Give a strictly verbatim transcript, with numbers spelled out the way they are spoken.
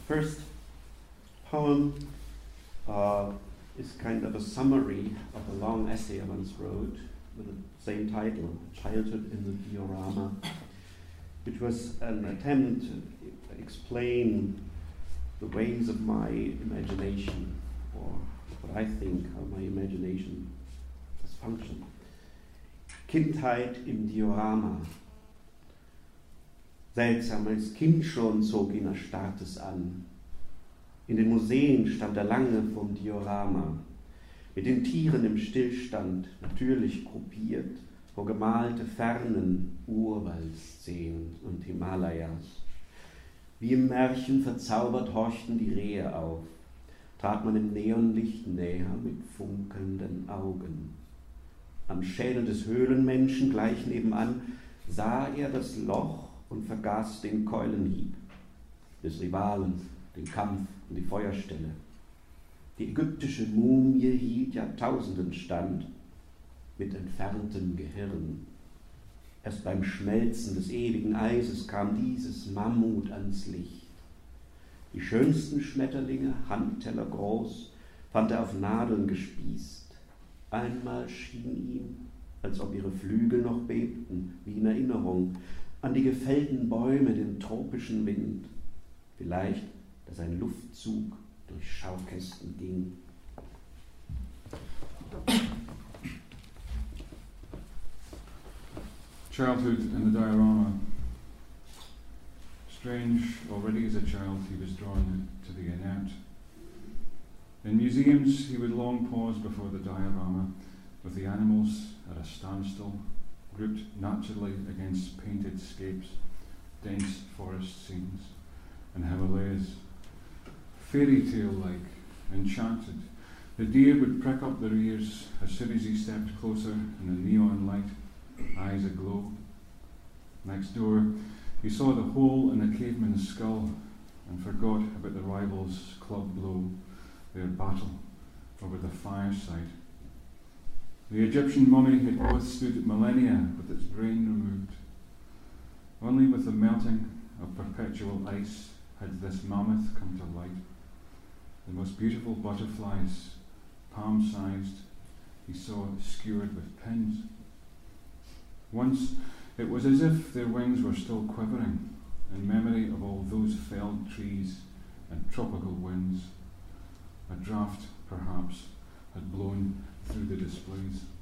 First poem uh, is kind of a summary of a long essay I once wrote with the same title, Childhood in the Diorama, which was an attempt to explain the ways of my imagination, or what I think how my imagination has functioned. Kindheit im Diorama. Seltsam, als Kind schon zog ihn Erstarrtes an. In den Museen stand er lange vom Diorama, mit den Tieren im Stillstand, natürlich gruppiert, vor gemalte fernen Urwaldszenen und Himalayas. Wie im Märchen verzaubert horchten die Rehe auf, trat man im Neonlicht näher mit funkelnden Augen. Am Schädel des Höhlenmenschen gleich nebenan sah er das Loch und vergaß den Keulenhieb des Rivalen, den Kampf und die Feuerstelle. Die ägyptische Mumie hielt Jahrtausenden stand mit entferntem Gehirn. Erst beim Schmelzen des ewigen Eises kam dieses Mammut ans Licht. Die schönsten Schmetterlinge, Handteller groß, fand er auf Nadeln gespießt. Einmal schien ihm, als ob ihre Flügel noch bebten, wie in Erinnerung, an die gefällten Bäume, den tropischen Wind. Vielleicht, dass ein Luftzug durch Schaukästen ging. Childhood in the diorama. Strange, already as a child he was drawn to the inert. In museums he would long pause before the diorama, with the animals at a standstill, grouped naturally against painted scapes, dense forest scenes, and Himalayas. Fairy tale-like, enchanted, the deer would prick up their ears as soon as he stepped closer in the neon light, eyes aglow. Next door, he saw the hole in the caveman's skull and forgot about the rivals' club blow, their battle over the fireside. The Egyptian mummy had withstood millennia with its brain removed. Only with the melting of perpetual ice had this mammoth come to light. The most beautiful butterflies, palm-sized, he saw skewered with pins. Once it was as if their wings were still quivering in memory of all those felled trees and tropical winds. A draught, perhaps, had blown through the displays.